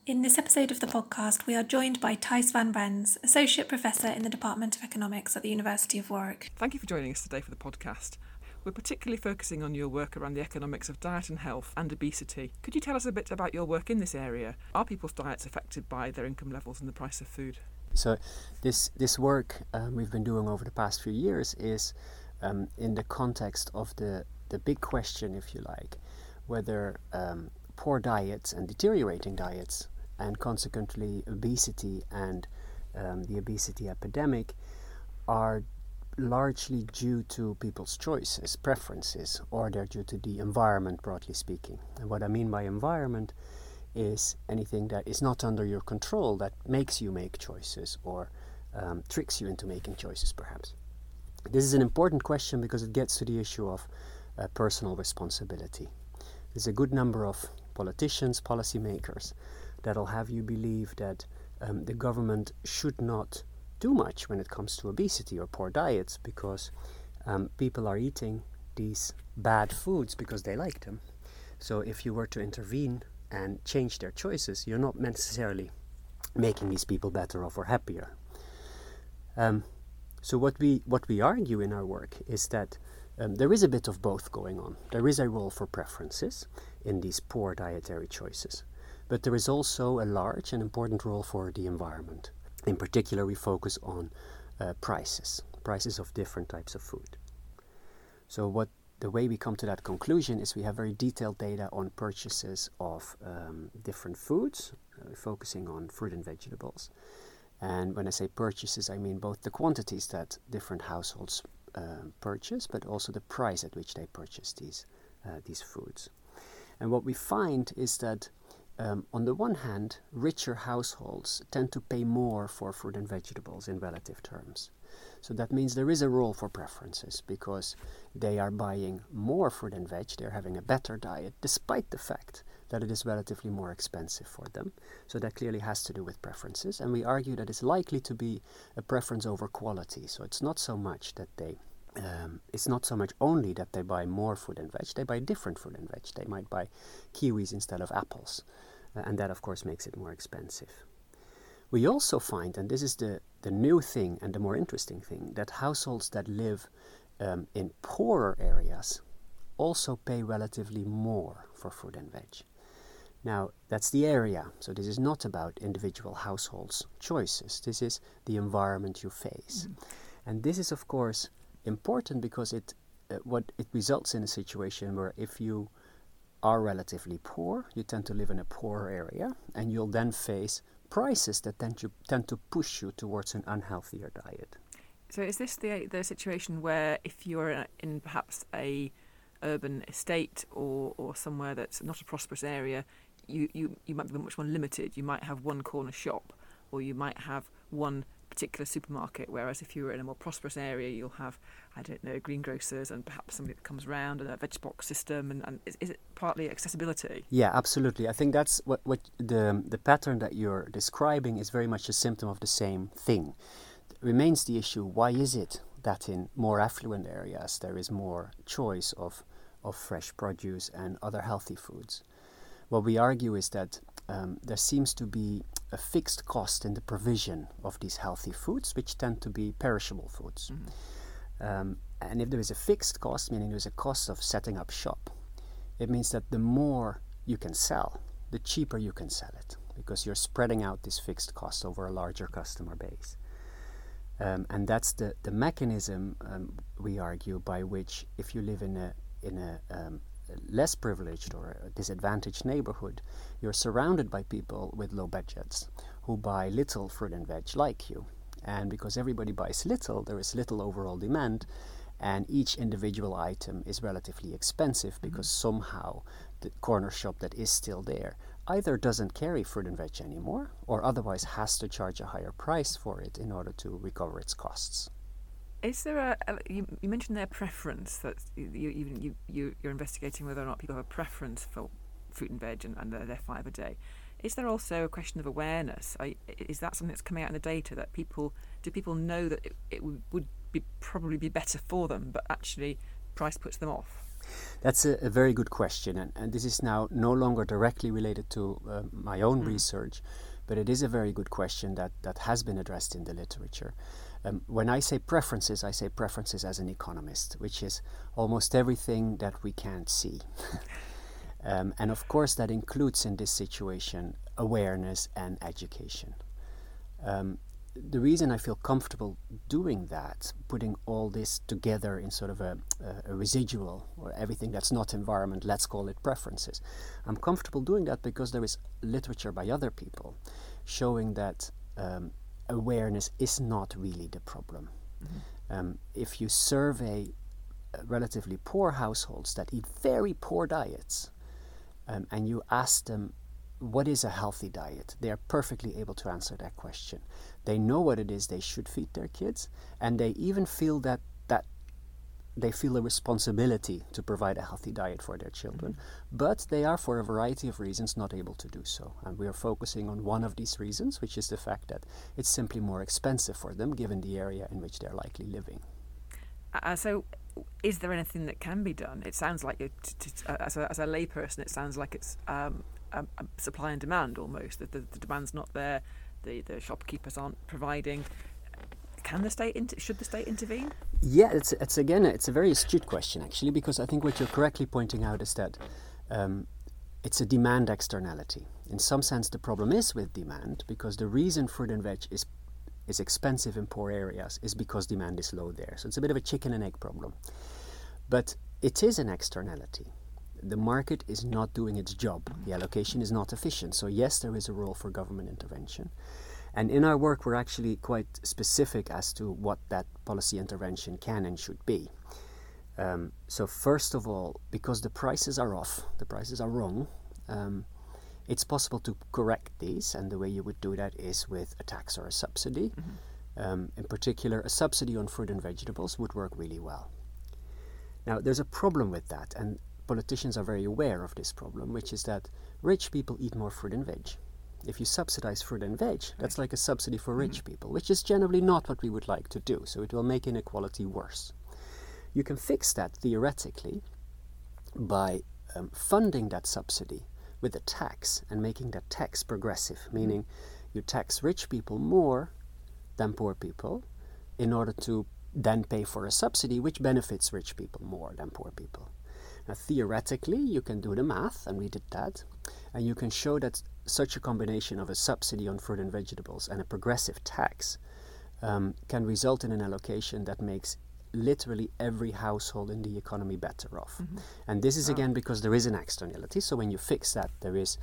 In this episode of the podcast, we are joined by Thijs van Rens, Associate Professor in the Department of Economics at the University of Warwick. Thank you for joining us today for the podcast. We're particularly focusing on your work around the economics of diet and health and obesity. Could you tell us a bit about your work in this area? Are people's diets affected by their income levels and the price of food? So this work we've been doing over the past few years is in the context of the big question, if you like, whether poor diets and deteriorating diets and consequently obesity and the obesity epidemic are largely due to people's choices, preferences, or they're due to the environment, broadly speaking. And what I mean by environment is anything that is not under your control, that makes you make choices or tricks you into making choices, perhaps. This is an important question because it gets to the issue of personal responsibility. There's a good number of politicians, policymakers, that'll have you believe that the government should not do much when it comes to obesity or poor diets because people are eating these bad foods because they like them. So if you were to intervene and change their choices, you're not necessarily making these people better off or happier. So what we argue in our work is that there is a bit of both going on. There is a role for preferences in these poor dietary choices, but there is also a large and important role for the environment. In particular, we focus on prices of different types of food. So the way we come to that conclusion is we have very detailed data on purchases of different foods, focusing on fruit and vegetables. And when I say purchases, I mean both the quantities that different households purchase, but also the price at which they purchase these foods. And what we find is that on the one hand, richer households tend to pay more for fruit and vegetables in relative terms. So that means there is a role for preferences because they are buying more fruit and veg, they're having a better diet, despite the fact that it is relatively more expensive for them. So that clearly has to do with preferences. And we argue that it's likely to be a preference over quality. So it's not so much that it's not so much only that they buy more fruit and veg, they buy different fruit and veg. They might buy kiwis instead of apples. And that, of course, makes it more expensive. We also find, and this is the new thing and the more interesting thing, that households that live in poorer areas also pay relatively more for fruit and veg. Now, that's the area. So this is not about individual households' choices. This is the environment you face. And this is, of course, important because it results in a situation where if you are relatively poor, you tend to live in a poorer area, and you'll then face prices that tend to push you towards an unhealthier diet. So is this the situation where if you're in perhaps a urban estate or somewhere that's not a prosperous area, you might be much more limited. You might have one corner shop, or you might have one particular supermarket, whereas if you were in a more prosperous area, you'll have, I don't know, greengrocers and perhaps somebody that comes around and a veg box system. And is it partly accessibility? Yeah, absolutely. I think that's what the pattern that you're describing is very much a symptom of the same thing. It remains the issue, why is it that in more affluent areas there is more choice of fresh produce and other healthy foods? What we argue is that there seems to be a fixed cost in the provision of these healthy foods, which tend to be perishable foods. And if there is a fixed cost, meaning there's a cost of setting up shop, it means that the more you can sell, the cheaper you can sell it, because you're spreading out this fixed cost over a larger customer base. And that's the mechanism, we argue, by which if you live in a less privileged or a disadvantaged neighborhood, you're surrounded by people with low budgets who buy little fruit and veg like you. And because everybody buys little, there is little overall demand, and each individual item is relatively expensive because somehow the corner shop that is still there either doesn't carry fruit and veg anymore or otherwise has to charge a higher price for it in order to recover its costs. Is there you mentioned their preference, that you're investigating whether or not people have a preference for fruit and veg and their 5 a day. Is there also a question of awareness? Is that something that's coming out in the data, that do people know that it would probably be better for them, but actually price puts them off? That's a very good question, and this is now no longer directly related to my own research, but it is a very good question that has been addressed in the literature. When I say preferences as an economist, which is almost everything that we can't see. And of course that includes in this situation awareness and education. The reason I feel comfortable doing that, putting all this together in sort of a residual, or everything that's not environment, let's call it preferences. I'm comfortable doing that because there is literature by other people showing that awareness is not really the problem. If you survey relatively poor households that eat very poor diets, and you ask them, what is a healthy diet? They are perfectly able to answer that question. They know what it is they should feed their kids, and they even feel that they feel a responsibility to provide a healthy diet for their children, but they are, for a variety of reasons, not able to do so. And we are focusing on one of these reasons, which is the fact that it's simply more expensive for them given the area in which they're likely living. So is there anything that can be done? It sounds like, as a layperson, it sounds like it's a supply and demand almost, that the demand's not there, the shopkeepers aren't providing. Can the state should the state intervene? Yeah, it's a very astute question actually, because I think what you're correctly pointing out is that it's a demand externality. In some sense the problem is with demand, because the reason fruit and veg is expensive in poor areas is because demand is low there. So it's a bit of a chicken and egg problem. But it is an externality. The market is not doing its job. The allocation is not efficient. So yes, there is a role for government intervention. And in our work, we're actually quite specific as to what that policy intervention can and should be. So first of all, because the prices are off, the prices are wrong, it's possible to correct these. And the way you would do that is with a tax or a subsidy. In particular, a subsidy on fruit and vegetables would work really well. Now, there's a problem with that, and politicians are very aware of this problem, which is that rich people eat more fruit and veg. If you subsidize fruit and veg, that's like a subsidy for rich people, which is generally not what we would like to do. So it will make inequality worse. You can fix that theoretically by funding that subsidy with a tax and making that tax progressive, meaning you tax rich people more than poor people in order to then pay for a subsidy which benefits rich people more than poor people. Now, theoretically, you can do the math, and we did that, and you can show that such a combination of a subsidy on fruit and vegetables and a progressive tax can result in an allocation that makes literally every household in the economy better off. And this is again because there is an externality. So when you fix that, there is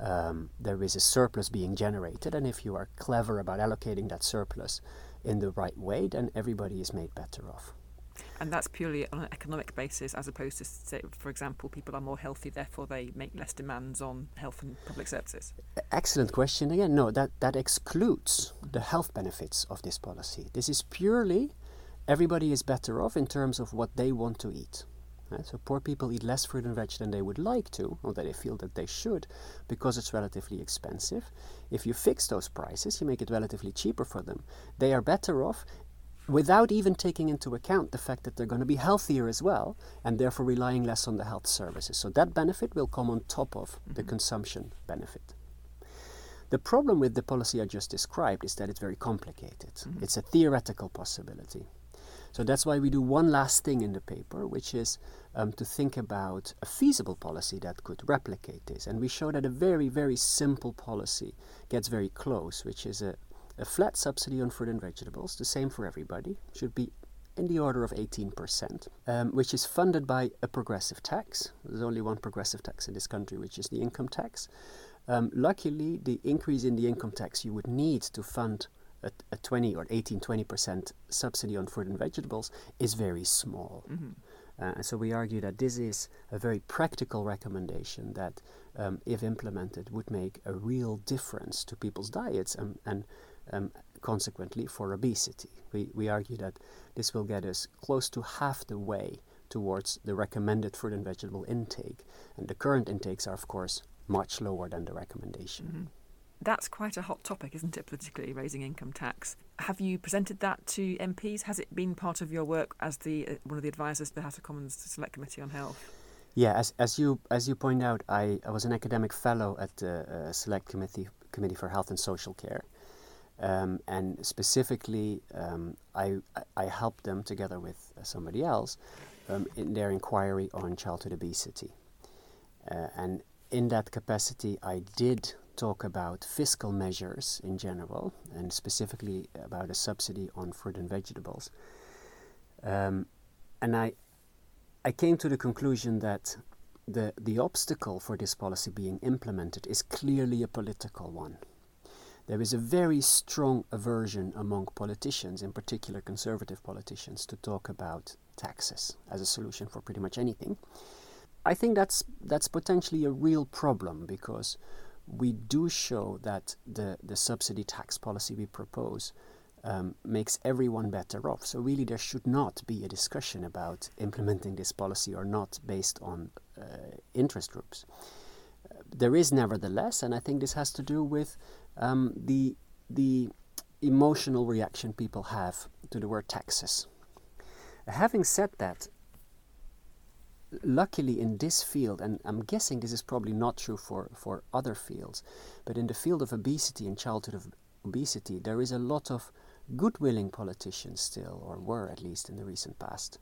a surplus being generated, and if you are clever about allocating that surplus in the right way, then everybody is made better off. And that's purely on an economic basis, as opposed to, say, for example, people are more healthy, therefore they make less demands on health and public services? Excellent question. Again, no, that excludes the health benefits of this policy. This is purely everybody is better off in terms of what they want to eat. Right? So poor people eat less fruit and veg than they would like to, or that they feel that they should, because it's relatively expensive. If you fix those prices, you make it relatively cheaper for them. They are better off without even taking into account the fact that they're going to be healthier as well, and therefore relying less on the health services. So that benefit will come on top of the consumption benefit. The problem with the policy I just described is that it's very complicated. It's a theoretical possibility. So that's why we do one last thing in the paper, which is to think about a feasible policy that could replicate this. And we show that a very, very simple policy gets very close, which is a flat subsidy on fruit and vegetables, the same for everybody, should be in the order of 18%, which is funded by a progressive tax. There's only one progressive tax in this country, which is the income tax. Luckily, the increase in the income tax you would need to fund a 20% subsidy on fruit and vegetables is very small. So we argue that this is a very practical recommendation that, if implemented, would make a real difference to people's diets and consequently for obesity. We argue that this will get us close to half the way towards the recommended fruit and vegetable intake. And the current intakes are, of course, much lower than the recommendation. That's quite a hot topic, isn't it, politically, raising income tax? Have you presented that to MPs? Has it been part of your work as one of the advisors to the House of Commons Select Committee on Health? Yeah, as you point out, I was an academic fellow at the Select Committee for Health and Social Care. And specifically, I helped them together with somebody else in their inquiry on childhood obesity. And in that capacity, I did talk about fiscal measures in general, and specifically about a subsidy on fruit and vegetables. And I came to the conclusion that the obstacle for this policy being implemented is clearly a political one. There is a very strong aversion among politicians, in particular conservative politicians, to talk about taxes as a solution for pretty much anything. I think that's potentially a real problem, because we do show that the subsidy tax policy we propose makes everyone better off. So really there should not be a discussion about implementing this policy or not based on interest groups. There is nevertheless, and I think this has to do with the emotional reaction people have to the word taxes. Having said that, luckily in this field, and I'm guessing this is probably not true for other fields, but in the field of obesity and childhood obesity, there is a lot of good-willing politicians still, or were at least in the recent past,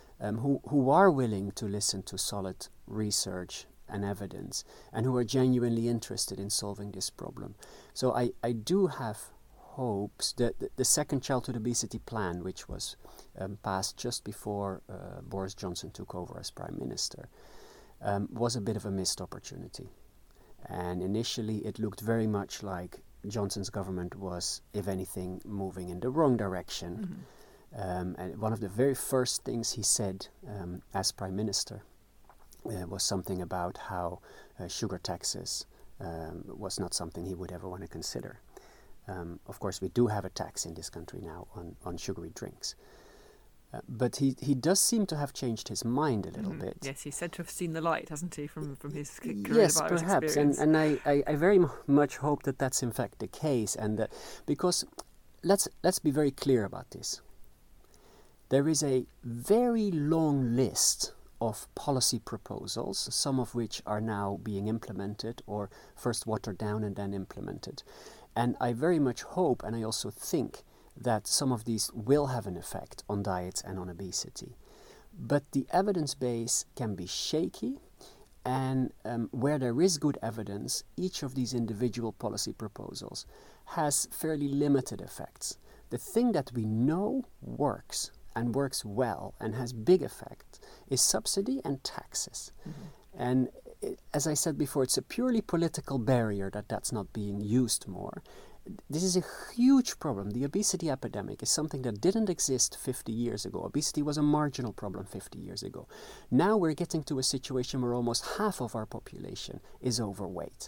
who are willing to listen to solid research and evidence, and who are genuinely interested in solving this problem. So I do have hopes that the second childhood obesity plan, which was passed just before Boris Johnson took over as Prime Minister, was a bit of a missed opportunity. And initially it looked very much like Johnson's government was, if anything, moving in the wrong direction. Mm-hmm. And one of the very first things he said as Prime Minister was something about how sugar taxes was not something he would ever want to consider. Of course, we do have a tax in this country now on sugary drinks. But he does seem to have changed his mind a little bit. Yes, he's said to have seen the light, hasn't he, from his coronavirus yes, perhaps. experience. And I very much hope that that's in fact the case. And because let's be very clear about this. There is a very long list of policy proposals, some of which are now being implemented or first watered down and then implemented. And I very much hope, and I also think, that some of these will have an effect on diets and on obesity. But the evidence base can be shaky, and where there is good evidence, each of these individual policy proposals has fairly limited effects. The thing that we know works, and works well, and has big effect, is subsidy and taxes. Mm-hmm. And as I said before, it's a purely political barrier that's not being used more. This is a huge problem. The obesity epidemic is something that didn't exist 50 years ago. Obesity was a marginal problem 50 years ago. Now we're getting to a situation where almost half of our population is overweight.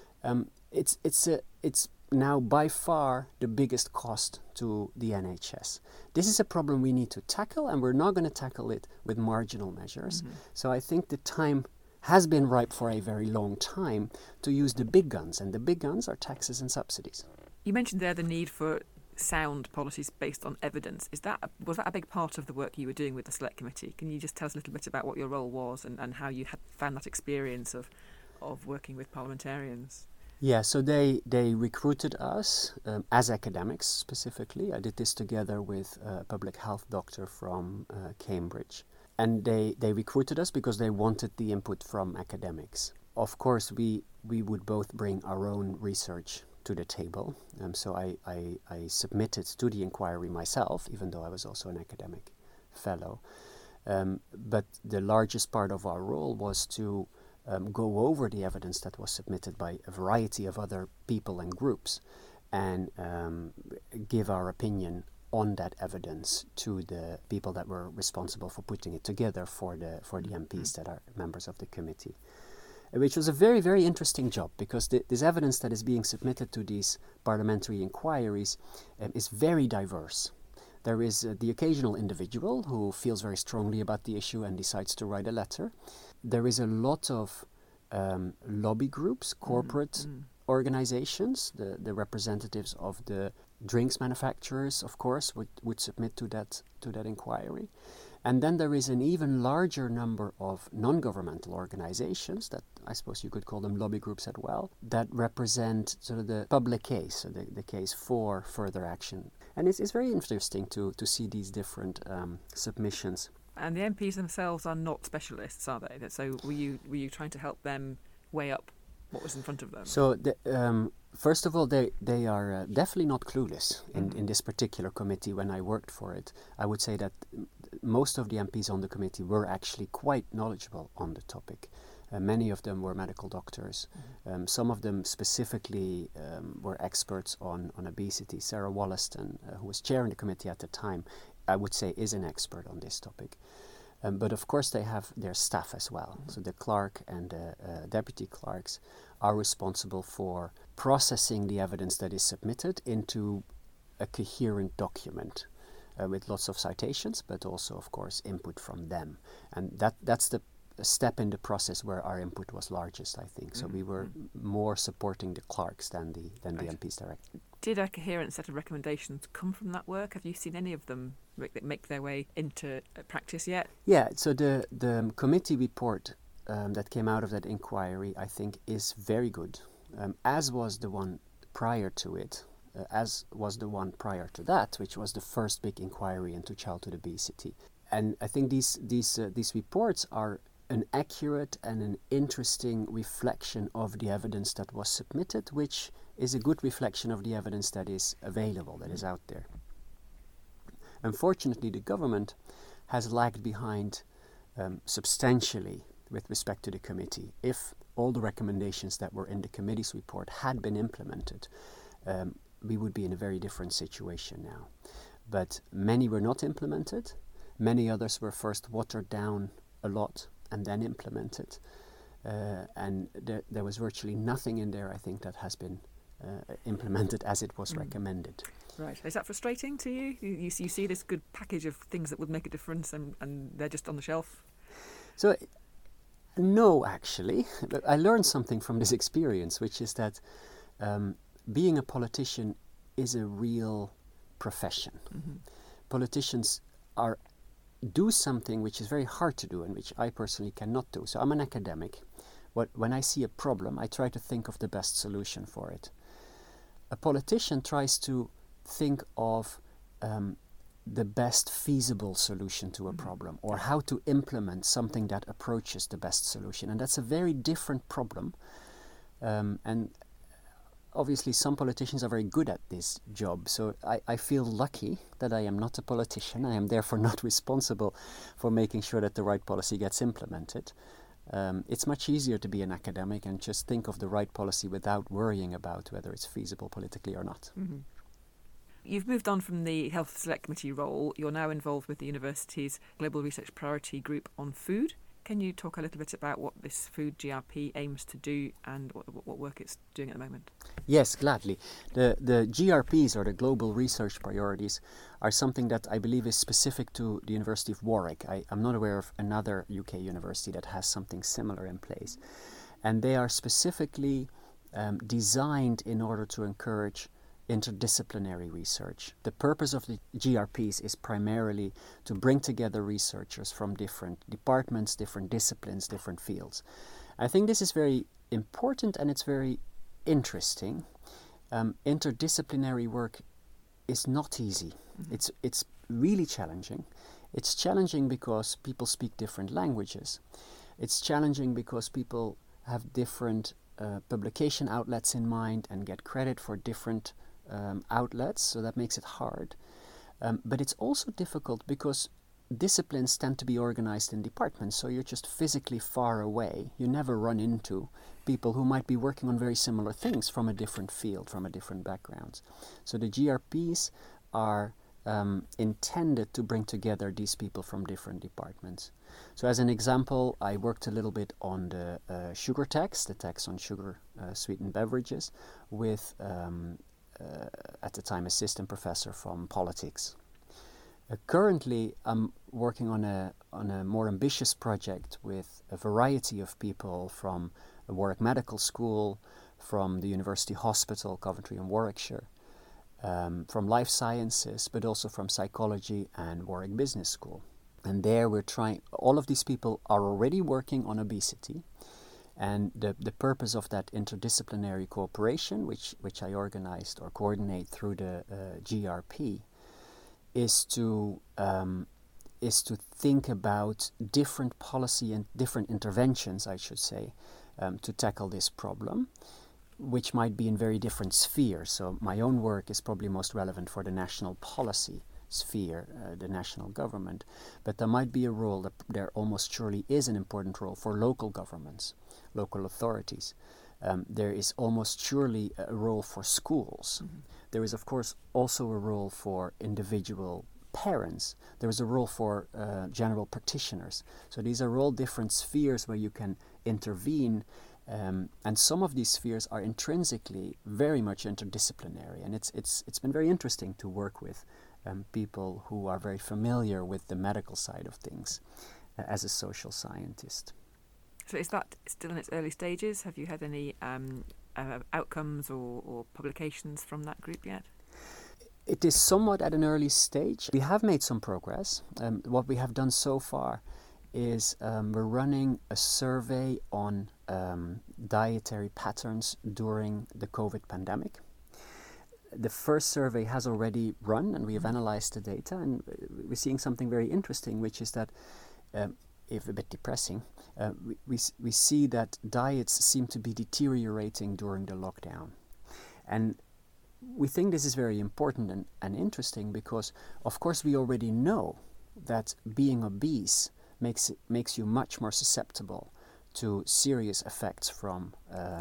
It's now by far the biggest cost to the NHS. This is a problem we need to tackle, and we're not going to tackle it with marginal measures. Mm-hmm. So I think the time has been ripe for a very long time to use the big guns, and the big guns are taxes and subsidies. You mentioned there the need for sound policies based on evidence. Was that a big part of the work you were doing with the Select Committee? Can you just tell us a little bit about what your role was and how you had found that experience of working with parliamentarians? Yeah, so they recruited us as academics specifically. I did this together with a public health doctor from Cambridge. And they recruited us because they wanted the input from academics. Of course, we would both bring our own research to the table. So I submitted to the inquiry myself, even though I was also an academic fellow. But the largest part of our role was to go over the evidence that was submitted by a variety of other people and groups and give our opinion on that evidence to the people that were responsible for putting it together for the MPs that are members of the committee. Which was a very, very interesting job, because this evidence that is being submitted to these parliamentary inquiries is very diverse. There is the occasional individual who feels very strongly about the issue and decides to write a letter. There is a lot of lobby groups, corporate organizations, the representatives of the drinks manufacturers, of course, would submit to that inquiry. And then there is an even larger number of non-governmental organizations that I suppose you could call them lobby groups as well, that represent sort of the public case, so the case for further action. And it's very interesting to see these different submissions. And the MPs themselves are not specialists, are they? So were you trying to help them weigh up what was in front of them? So first of all, they are definitely not clueless in this particular committee. When I worked for it, I would say that most of the MPs on the committee were actually quite knowledgeable on the topic. Many of them were medical doctors. Some of them specifically were experts on obesity. Sarah Wollaston, who was chairing the committee at the time, I would say is an expert on this topic. But of course they have their staff as well. So the clerk and the deputy clerks are responsible for processing the evidence that is submitted into a coherent document with lots of citations, but also, of course, input from them. And that's the step in the process where our input was largest, I think. So we were more supporting the clerks than the MPs directly. Did a coherent set of recommendations come from that work? Have you seen any of them make their way into practice yet? Yeah, so the committee report that came out of that inquiry, I think, is very good, as was the one prior to it, as was the one prior to that, which was the first big inquiry into childhood obesity. And I think these reports are an accurate and an interesting reflection of the evidence that was submitted, which is a good reflection of the evidence that is available, that is out there. Unfortunately, the government has lagged behind substantially with respect to the committee. If all the recommendations that were in the committee's report had been implemented, we would be in a very different situation now. But many were not implemented. Many others were first watered down a lot and then implemented. And there was virtually nothing in there, I think, that has been implemented as it was recommended. Right. Is that frustrating to you? You see this good package of things that would make a difference and they're just on the shelf? So, no, actually. I learned something from this experience, which is that being a politician is a real profession. Politicians do something which is very hard to do and which I personally cannot do. So I'm an academic. When I see a problem, I try to think of the best solution for it. A politician tries to think of the best feasible solution to a problem, or how to implement something that approaches the best solution. And that's a very different problem. And obviously some politicians are very good at this job. So I feel lucky that I am not a politician. I am therefore not responsible for making sure that the right policy gets implemented. It's much easier to be an academic and just think of the right policy without worrying about whether it's feasible politically or not. You've moved on from the Health Select Committee role. You're now involved with the university's Global Research Priority Group on Food. Can you talk a little bit about what this Food GRP aims to do and what work it's doing at the moment? Yes, gladly. The GRPs, or the Global Research Priorities, are something that I believe is specific to the University of Warwick. I'm not aware of another UK university that has something similar in place. And they are specifically designed in order to encourage interdisciplinary research. The purpose of the GRPs is primarily to bring together researchers from different departments, different disciplines, different fields. I think this is very important and it's very interesting. Interdisciplinary work is not easy. It's really challenging. It's challenging because people speak different languages. It's challenging because people have different publication outlets in mind and get credit for different outlets, so that makes it hard. But it's also difficult because disciplines tend to be organized in departments, so you're just physically far away. You never run into people who might be working on very similar things from a different field, from a different background. So the GRPs are intended to bring together these people from different departments. So as an example, I worked a little bit on the sugar tax, the tax on sugar sweetened beverages, with at the time assistant professor from politics. Currently, I'm working on a more ambitious project with a variety of people from Warwick Medical School, from the University Hospital, Coventry and Warwickshire, from life sciences, but also from psychology and Warwick Business School. And there all of these people are already working on obesity. And the purpose of that interdisciplinary cooperation, which I organized or coordinate through the GRP, is to think about different policy and different interventions, I should say, to tackle this problem, which might be in very different spheres. So my own work is probably most relevant for the national policy sphere, the national government, but there might be a role, there almost surely is an important role for local governments, local authorities. There is almost surely a role for schools. Mm-hmm. There is, of course, also a role for individual parents. There is a role for general practitioners. So these are all different spheres where you can intervene, and some of these spheres are intrinsically very much interdisciplinary, and it's been very interesting to work with people who are very familiar with the medical side of things as a social scientist. So is that still in its early stages? Have you had any outcomes or publications from that group yet? It is somewhat at an early stage. We have made some progress. What we have done so far is we're running a survey on dietary patterns during the COVID pandemic. The first survey has already run, and we have analyzed the data, and we're seeing something very interesting, which is that, if a bit depressing, we see that diets seem to be deteriorating during the lockdown. And we think this is very important and interesting because, of course, we already know that being obese makes you much more susceptible to serious effects from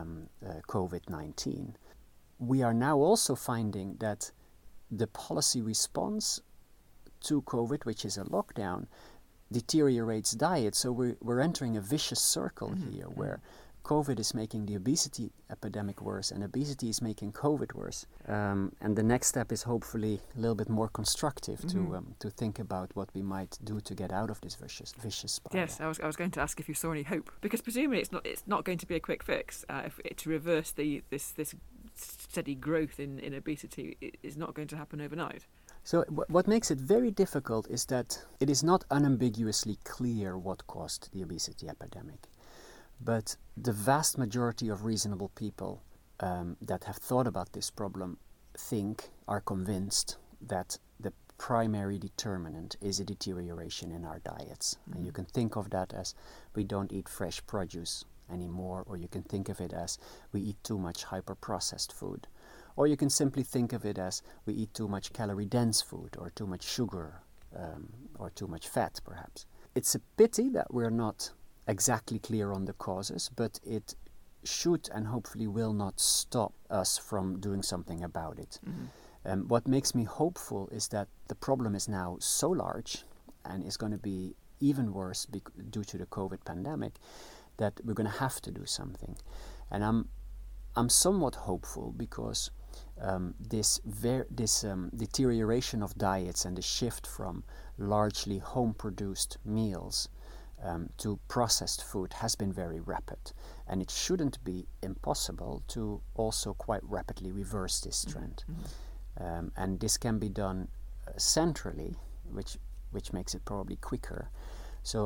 COVID-19. We are now also finding that the policy response to COVID, which is a lockdown, deteriorates diet. So we're entering a vicious circle here where COVID is making the obesity epidemic worse and obesity is making COVID worse. And the next step is hopefully a little bit more constructive to think about what we might do to get out of this vicious spiral. Yes, I was going to ask if you saw any hope, because presumably it's not going to be a quick fix. To reverse this steady growth in obesity is not going to happen overnight. So what makes it very difficult is that it is not unambiguously clear what caused the obesity epidemic. But the vast majority of reasonable people that have thought about this problem are convinced that the primary determinant is a deterioration in our diets. And you can think of that as we don't eat fresh produce anymore, or you can think of it as we eat too much hyper-processed food. Or you can simply think of it as we eat too much calorie-dense food, or too much sugar, or too much fat, perhaps. It's a pity that we're not exactly clear on the causes, but it should and hopefully will not stop us from doing something about it. What makes me hopeful is that the problem is now so large and is going to be even worse due to the COVID pandemic, that we're going to have to do something. And I'm somewhat hopeful because this deterioration of diets and the shift from largely home-produced meals to processed food has been very rapid, and it shouldn't be impossible to also quite rapidly reverse this trend. And this can be done centrally, which makes it probably quicker. So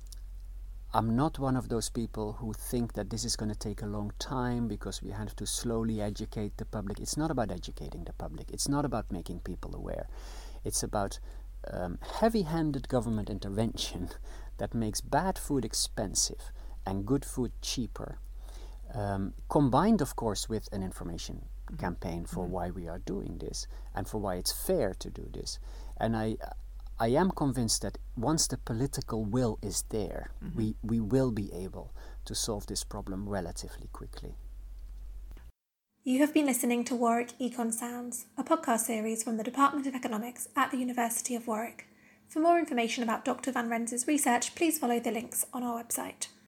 I'm not one of those people who think that this is going to take a long time because we have to slowly educate the public. It's not about educating the public. It's not about making people aware. It's about heavy-handed government intervention that makes bad food expensive and good food cheaper, combined, of course, with an information campaign for why we are doing this and for why it's fair to do this. And I am convinced that once the political will is there, we will be able to solve this problem relatively quickly. You have been listening to Warwick Econ Sounds, a podcast series from the Department of Economics at the University of Warwick. For more information about Dr. Van Rens's research, please follow the links on our website.